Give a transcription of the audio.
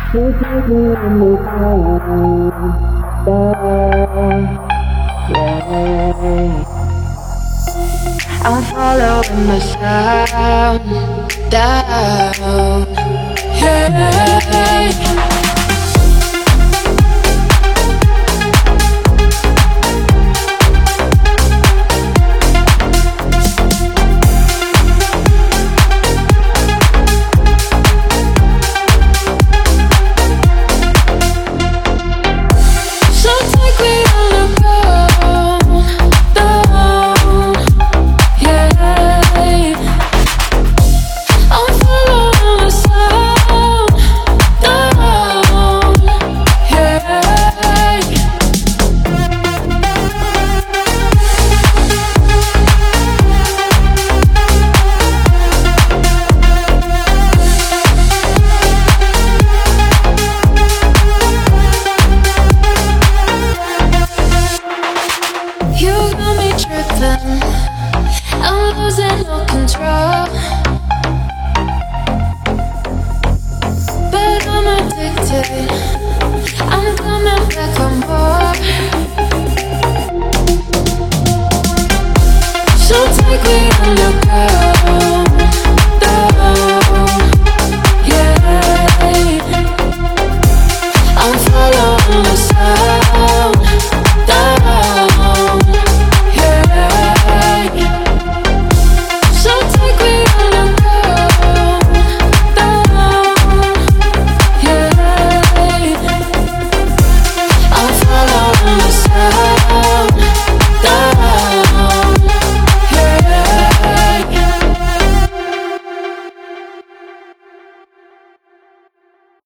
You take me in the down, yeah. I'm following the sound down, yeah. I'm losing all control, but I'm addicted. I'm coming back for more. So take me underground.